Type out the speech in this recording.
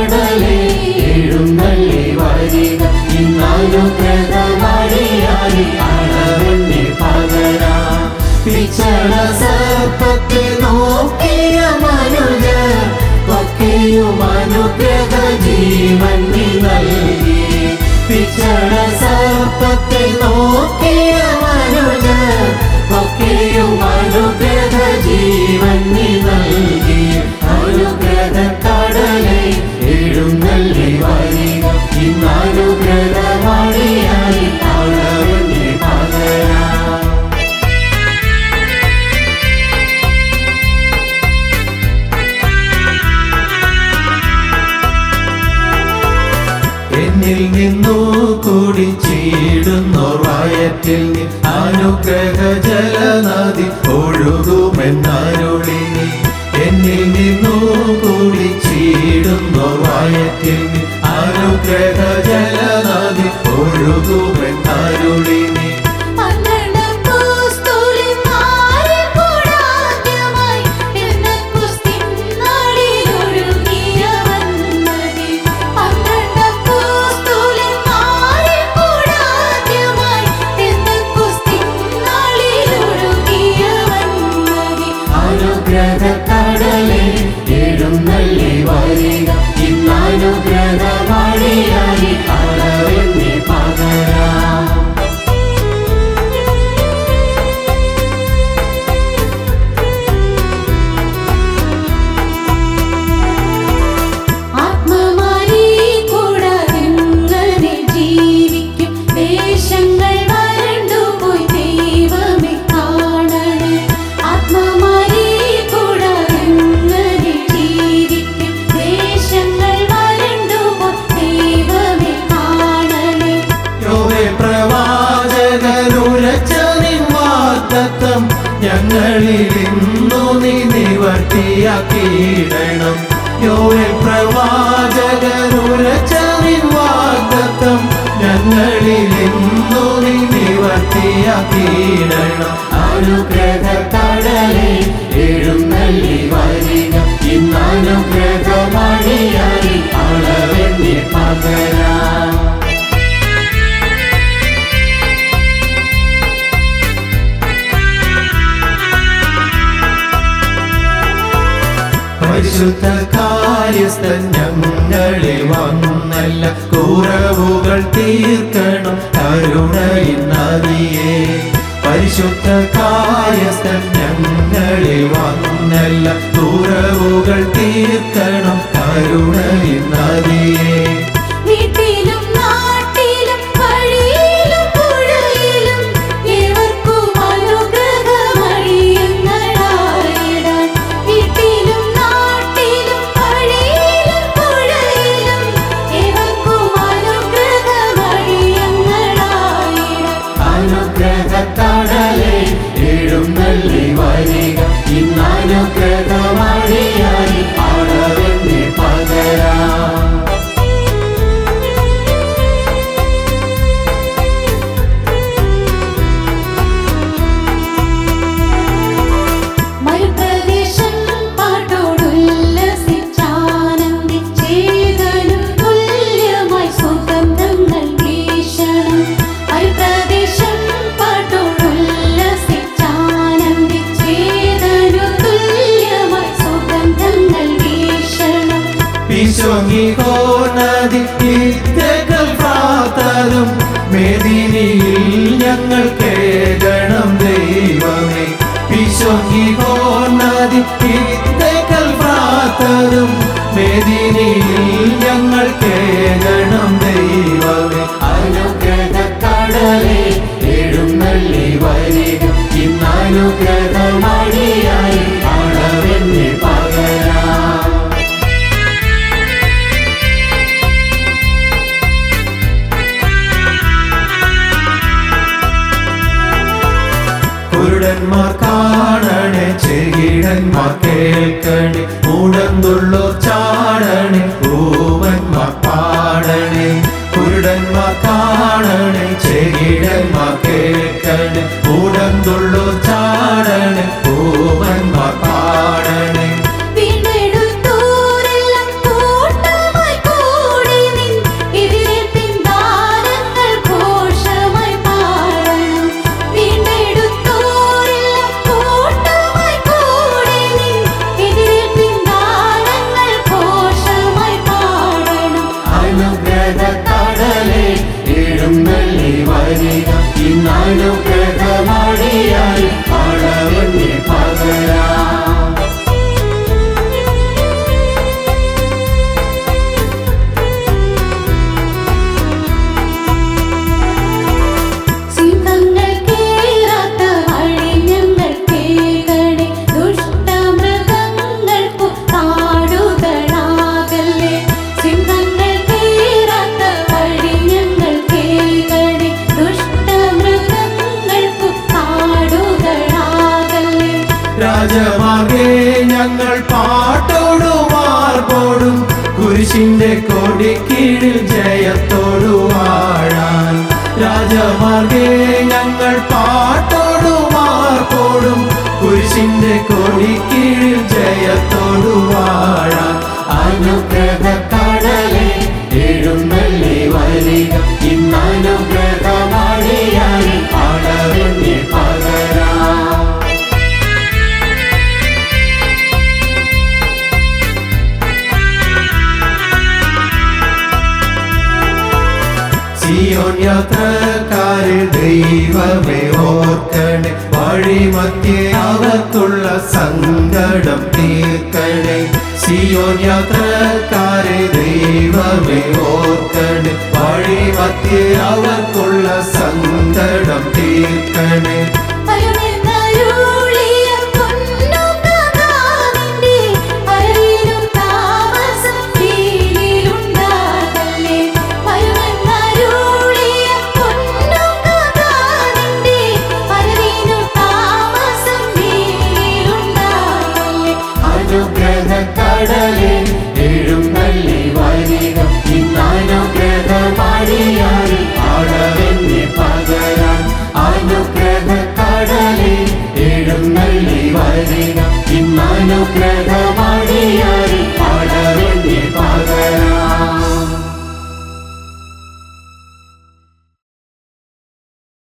കടലേ എഴുന്നള്ളി വരിക, ഇന്നനുഗ്രഹമണിയായി അളവെണ്ണി പകരാം. പിച്ചള സർപ്പത്തെ നോക്കിയ മനുജർ ഒക്കെയും അനുഗ്രഹ ജീവൻ നീ നൽകി. പിച്ചള സർപ്പത്തെ നോക്കിയ മനുജർ ഒക്കെയും അനുഗ്രഹ ജീവൻ നീ നൽകി. അനുഗ്രഹ കടലേ എഴുന്നള്ളി വരിക, ഇന്നനുഗ്രഹമണിയായി അളവെണ്ണി പകരാം. എന്നിൽ നിന്നു കുടിച്ചിടുന്നോർ വയറ്റിൽ നീ അനുഗ്രഹ ജലനദി ഒഴുകുമെന്നരുളി. എന്നിൽ നിന്നു കുടിച്ചിടുന്നോർ വയറ്റിൽ നീ അനുഗ്രഹ ജലനദി ഒഴുകുമെന്നരുളി. കടലേ എഴുന്നള്ളി വരിക, ഇന്നനുഗ്രഹമണിയായി അളവെണ്ണി പകരാം. ആത്മമായി കൂടാതെങ്ങനെ ജീവിക്കും, ദേശങ്ങൾ വരണ്ടുപോയി ദൈവമേ കാണണേ. ആത്മമായി ഞങ്ങളിലിന്നു നീ നിവർത്തിയാക്കിയിടണം. യോവേൽ പ്രവാചകനുരച്ച നിൻ വാഗ്ദത്തം ഞങ്ങളിലിന്നു നീ നിവർത്തിയാക്കിയിടണം. അനുഗ്രഹ കടലേ എഴുന്നള്ളി വരിക, ഇന്നനുഗ്രഹമണിയായി അളവെണ്ണി പകരാം. പരിശുദ്ധ കാര്യസ്ഥൻ ഞങ്ങളിൽ വന്നല്ല കുറവുകൾ തീർക്കണം കരുണയിൻ നദിയേ. പരിശുദ്ധ കാര്യസ്ഥൻ ഞങ്ങളിൽ വന്നല്ല കുറവുകൾ തീർക്കണം കരുണയിൻ നദിയേ. വീട്ടിലും നാട്ടിലും വഴിയിലും പുഴയിലും ഏവർക്കും അനുഗ്രഹമണിയങ്ങളായിടാൻ. വീട്ടിലും നാട്ടിലും വഴിയിലും പുഴയിലും ഏവർക്കും അനുഗ്രഹമണിയങ്ങളായിടാൻ. അനുഗ്രഹ കടലേ എഴുന്നള്ളി വരിക, ഇന്നനുഗ്രഹമണിയായി അളവെണ്ണി പകരാം. നദി ഇത്രകൾ പ്രാതലും മേദിനിയിൽ ഞങ്ങൾ കേൾക്കണം ദൈവമേ. പിശോങ്ങിഹോ നദി ഇത്രകൾ പ്രാതലും മേദിനിയിൽ ഞങ്ങൾ കേൾക്കണം ദൈവമേ. അനുഗ്രഹ കടലേ എഴുന്നള്ളി വരിക, ഇന്നനുഗ്രഹമണിയായി അളവെണ്ണി പകരാം. കുരുടന്മാർ കാണണേ, ചെകിടന്മാർ കേൾക്കണേ, മൂടന്തുള്ളോർ ചാടണേ, ഊമന്മാർ പാടണേ. കുരുടന്മാർ കാണണേ, ചെകിടന്മാർ കേൾക്കണേ, മൂടന്തുള്ളോർ ചാടണേ, ഊമന്മാർ പാടണേ. വീണ്ടെടുത്തോരെല്ലാം കൂട്ടമായി കുരിശിന്റെ കൊടിക്കീഴിൽ ജയത്തോടു വാഴാൻ. രാജമാർഗേ ഞങ്ങൾ പാട്ടോടും ആർപ്പോടും കുരിശിന്റെ കൊടിക്കീഴിൽ ജയത്തോടു വാഴാൻ. അനുഗ്രഹക്കടലേ എഴുന്നള്ളി വരിക, ഇന്നനുഗ്രഹമണിയായി അളവിന്നി പകരാം. സിയോൻ യാത്രക്കാരെ ദൈവമേ ഓർക്കണേ, വഴിമധ്യേ അവർക്കുള്ള സങ്കടം തീർക്കണേ. സിയോൻ യാത്രക്കാരെ ദൈവമേ ഓർക്കണേ, വഴിമധ്യേ അവർക്കുള്ള സങ്കടം തീർക്കണേ.